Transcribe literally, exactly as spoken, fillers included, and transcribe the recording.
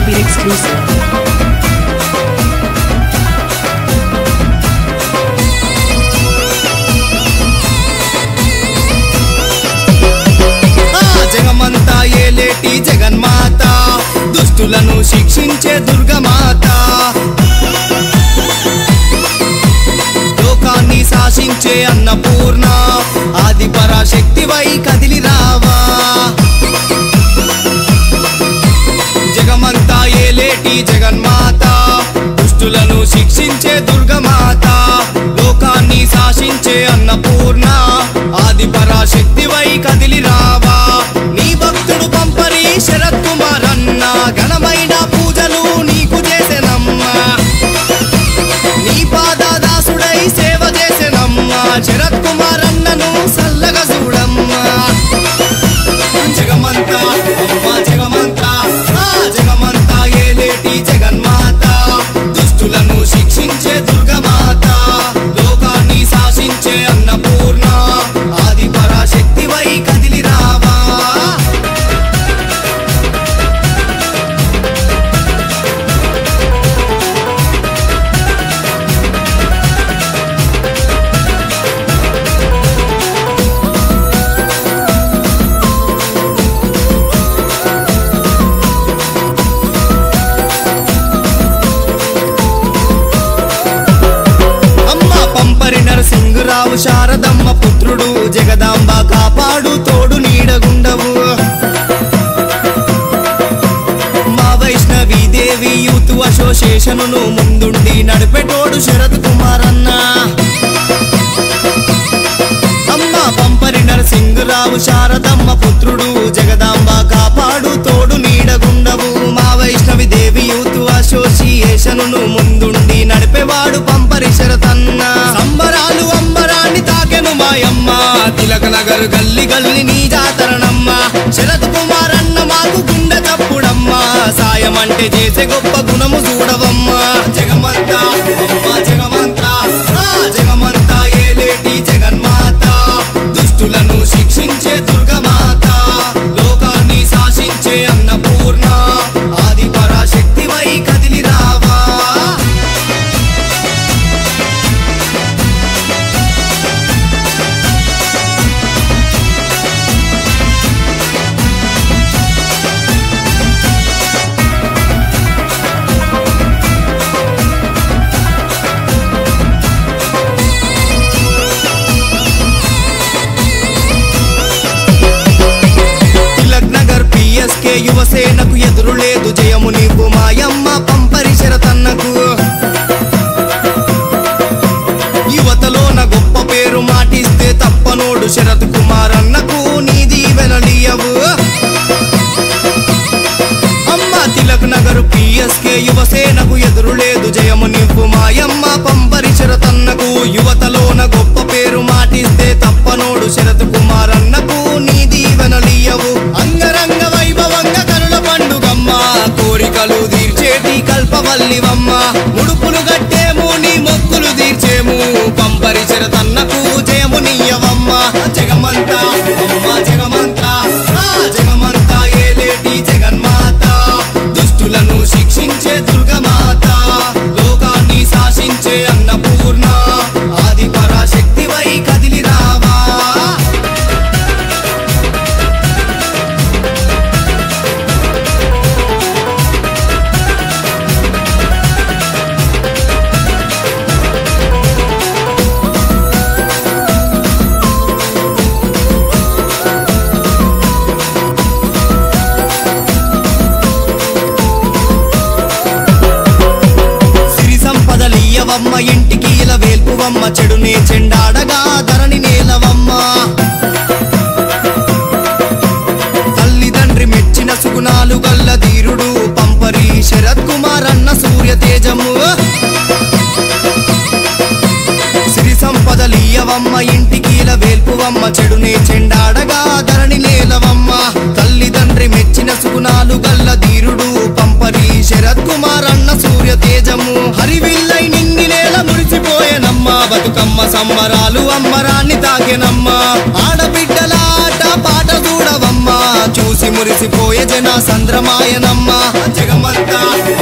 Beat exclusive. జగమంతా ఏలేటి జగన్మాత దుష్టులను శిక్షించే దుర్గమాత లోకాన్ని శాసించే అన్నపూర్ణ ఆది పరాశక్తివై కదిలి రావా జగమంతా ఏలేటి జగన్మాత దుష్టులను శిక్షించే దుర్గమాత లోకాన్ని శాసించే అన్నపూర్ణ ఆది పరాశక్తివై కదిలి రావా నీ భక్తుడు పంపరి శరత్ కుమార్ అన్న ఘనమైన పూజలు నీకు చేసెనమ్మా నీ పాదదాసుడై సేవ చేసెనమ్మా శరత్ కుమార్ అన్నను సల్లగా చూడమ్మా జగమంతా అమ్మా జగమంతా ఆ జగమంతా ఏలేటి జగన్మాత దుష్టులను శిక్షించే దుర్గమాత లోకాన్ని శాసించే అన్నపూర్ణ ఆది పరాశక్తివై కదిలి రావా నరసింహరావు శారదమ్మ పుత్రుడు జగదాంబ కాపాడు తోడు నీడగుండవు మా వైష్ణవి దేవి యూత్ అసోసియేషనును ముందుండి నడిపెటోడు శరత్ కుమార్ అన్న అమ్మ పంపరి నరసింహరావు శారదమ్మ పుత్రుడు జగదాంబ కాపాడు తోడు నీడగుండవు మా వైష్ణవి దేవి యూత్ అసోసియేషనును ముందుండి నడిపేవాడు పంపరి శరతన్న సంబరాలు అంబరాన్ని తాకెను మాయమ్మ తిలక నగర్ గల్లి గల్లి నీ జాతరనమ్మ శరత్ కుమార్ అన్న మాకు గుండె తప్పుడమ్మా సాయం అంటే చేసే గొప్ప గుణము చూడవమ్మా జగమంతా అమ్మా జగమంతా ఆ జగమంతా ఏలేటి జగన్మాత దుష్టులను శిక్షించే దుర్గమాత లోకాన్ని శాసించే అన్నపూర్ణ ఆది పరాశక్తివై కదిలి రావా యువసేనకు ఎదురు లేదు జయము నీవు మాయమ్మ పంపరి శరతన్నకు యువతలోన గొప్ప పేరు మాటిస్తే తప్పనోడు శరత్ కుమార్ అన్నకు నీ దీవెనలియవు అమ్మ తిలక్ నగర్ పిఎస్కే యువసేనకు ఎదురు లేదు జయము నీవు మాయమ్మ పంపరి శరతన్నకు యువతలోన గొప్ప పేరు మాటిస్తే తప్పనోడు శరత్ కుమార్ అన్నకు నీ దీవెనలియవు అంగరంగ వైభవంగా కరుల పండుగమ్మ కోరికలు తీర్చేటి కల్పవల్లివమ్మ ముడుపులు గట్టేము నీ మొక్కులు తీర్చేము పంపరి శరతన్నకు జయము నీయవమ్మ జగమంతా అమ్మ జగమంతా ఆ జగమంతా ఏలేటి జగన్మాత దుష్టులను శిక్షించే దుర్గమాత లోకాన్ని శాసించే అన్నపూర్ణ ఆది పరాశక్తివై కదిలి రావా వమ్మ ఇంటికి ఇలా వేల్పువమ్మ చెడునే చెండాడగా ధరణి నేలవమ్మ తల్లిదండ్రి మెచ్చిన సుగుణాలు గల్ల ధీరుడు పంపరి శరత్ కుమార్ అన్న సూర్య తేజము సిరి సంపదలీయవమ్మ ఇంటికి ఇలా వేల్పువమ్మ చెడునే చెండాడగా ధరణి నేలవమ్మ తల్లిదండ్రి మెచ్చిన సుగుణాలు గల్ల ధీరుడు పంపరి శరత్ కుమార్ అన్న సూర్య తేజము హరివిల్లై నింగి నేల మురిసిపోయేనమ్మా బతుకమ్మ సంబరాలు అమ్మరాన్ని తాకెనమ్మా ఆడబిడ్డల ఆట పాట చూడవమ్మా చూసి మురిసిపోయే జన సంద్రమాయనమ్మ జగమంతా